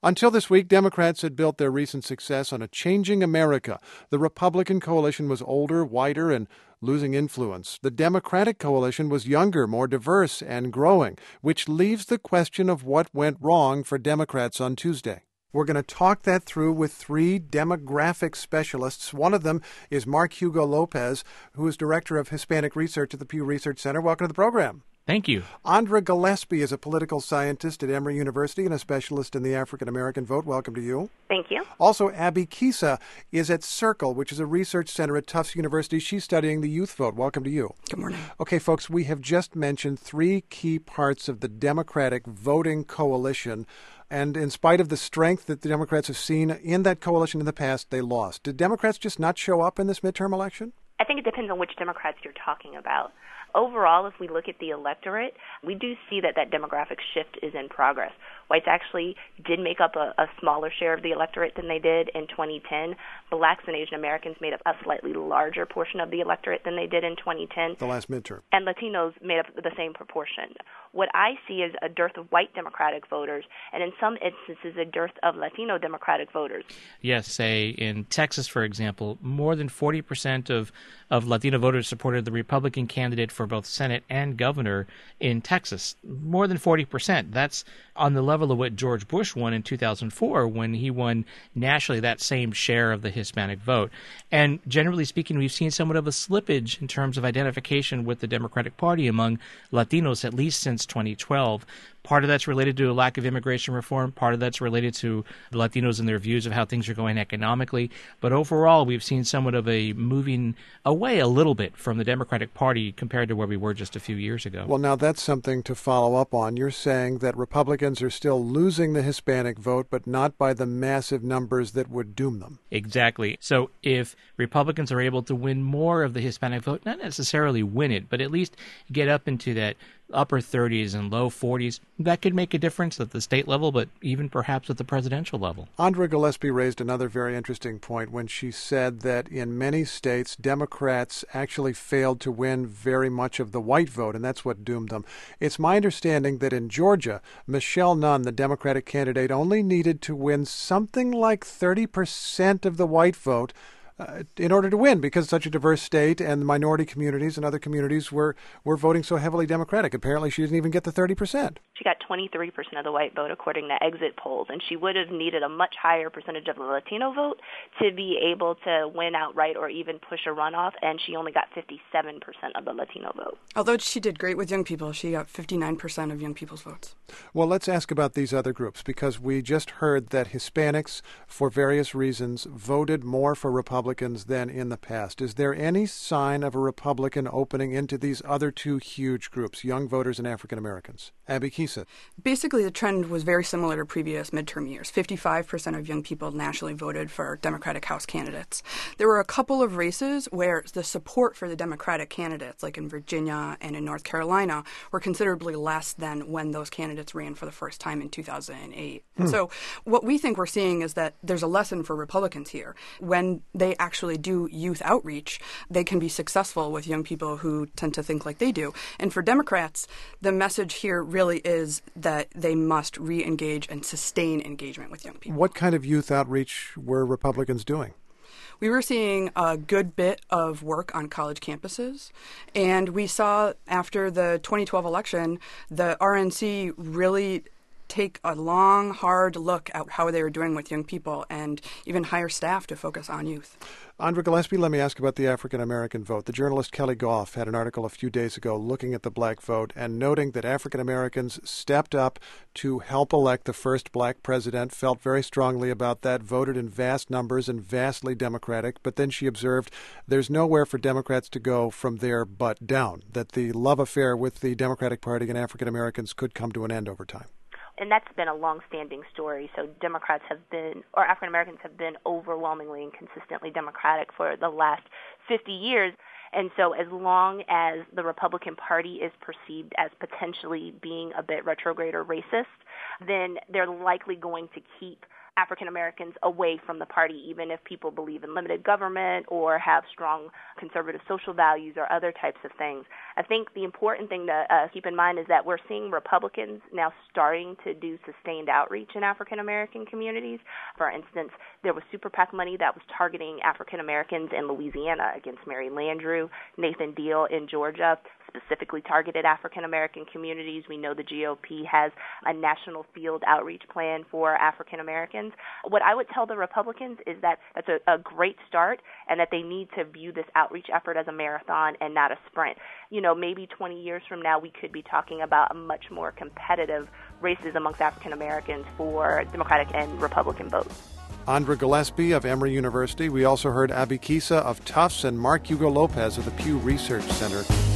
Until this week, Democrats had built their recent success on a changing America. The Republican coalition was older, whiter, and losing influence. The Democratic coalition was younger, more diverse, and growing, which leaves the question of what went wrong for Democrats on Tuesday. We're going to talk that through with three demographic specialists. One of them is Mark Hugo Lopez, who is Director of Hispanic Research at the Pew Research Center. Welcome to the program. Thank you. Andra Gillespie is a political scientist at Emory University and a specialist in the African-American vote. Welcome to you. Thank you. Also, Abby Kisa is at Circle, which is a research center at Tufts University. She's studying the youth vote. Welcome to you. Good morning. Okay, folks, we have just mentioned three key parts of the Democratic voting coalition. And in spite of the strength that the Democrats have seen in that coalition in the past, they lost. Did Democrats just not show up in this midterm election? I think it depends on which Democrats you're talking about. Overall, if we look at the electorate, we do see that demographic shift is in progress. Whites actually did make up a smaller share of the electorate than they did in 2010. Blacks and Asian Americans made up a slightly larger portion of the electorate than they did in 2010. The last midterm. And Latinos made up the same proportion. What I see is a dearth of white Democratic voters, and in some instances, a dearth of Latino Democratic voters. Yes, say in Texas, for example, more than 40% of Latino voters supported the Republican candidate for both Senate and governor in Texas. More than 40%. That's on the level of what George Bush won in 2004 when he won nationally that same share of the Hispanic vote. And generally speaking, we've seen somewhat of a slippage in terms of identification with the Democratic Party among Latinos, at least since 2012. Part of that's related to a lack of immigration reform. Part of that's related to the Latinos and their views of how things are going economically. But overall, we've seen somewhat of a moving away a little bit from the Democratic Party compared to where we were just a few years ago. Well, now that's something to follow up on. You're saying that Republicans are still losing the Hispanic vote, but not by the massive numbers that would doom them. Exactly. So if Republicans are able to win more of the Hispanic vote, not necessarily win it, but at least get up into that upper 30s and low 40s, that could make a difference at the state level, but even perhaps at the presidential level. Andra Gillespie raised another very interesting point when she said that in many states, Democrats actually failed to win very much of the white vote, and that's what doomed them. It's my understanding that in Georgia, Michelle Nunn, the Democratic candidate, only needed to win something like 30% of the white vote in order to win, because it's such a diverse state and the minority communities and other communities were voting so heavily Democratic. Apparently, she didn't even get the 30%. She got 23% of the white vote, according to exit polls, and she would have needed a much higher percentage of the Latino vote to be able to win outright or even push a runoff, and she only got 57% of the Latino vote. Although she did great with young people, she got 59% of young people's votes. Well, let's ask about these other groups, because we just heard that Hispanics, for various reasons, voted more for Republicans than in the past. Is there any sign of a Republican opening into these other two huge groups, young voters and African Americans? Abby Kisa. Basically, the trend was very similar to previous midterm years. 55% of young people nationally voted for Democratic House candidates. There were a couple of races where the support for the Democratic candidates, like in Virginia and in North Carolina, were considerably less than when those candidates ran for the first time in 2008. So what we think we're seeing is that there's a lesson for Republicans here. When they actually do youth outreach, they can be successful with young people who tend to think like they do. And for Democrats, the message here really is that they must re-engage and sustain engagement with young people. What kind of youth outreach were Republicans doing? We were seeing a good bit of work on college campuses, and we saw after the 2012 election, the RNC really take a long, hard look at how they were doing with young people and even hire staff to focus on youth. Andra Gillespie, let me ask about the African-American vote. The journalist Kelly Goff had an article a few days ago looking at the black vote and noting that African-Americans stepped up to help elect the first black president, felt very strongly about that, voted in vast numbers and vastly Democratic. But then she observed there's nowhere for Democrats to go from there but down, that the love affair with the Democratic Party and African-Americans could come to an end over time. And that's been a long-standing story. So Democrats have been, or African Americans have been overwhelmingly and consistently Democratic for the last 50 years. And so as long as the Republican Party is perceived as potentially being a bit retrograde or racist, then they're likely going to keep African Americans away from the party, even if people believe in limited government or have strong conservative social values or other types of things. I think the important thing to keep in mind is that we're seeing Republicans now starting to do sustained outreach in African American communities. For instance, there was Super PAC money that was targeting African Americans in Louisiana against Mary Landrieu. Nathan Deal in Georgia specifically targeted African American communities. We know the GOP has a national field outreach plan for African Americans. What I would tell the Republicans is that that's a great start, and that they need to view this outreach effort as a marathon and not a sprint. Maybe 20 years from now, we could be talking about a much more competitive races amongst African Americans for Democratic and Republican votes. Andra Gillespie of Emory University. We also heard Abby Kisa of Tufts and Mark Hugo Lopez of the Pew Research Center.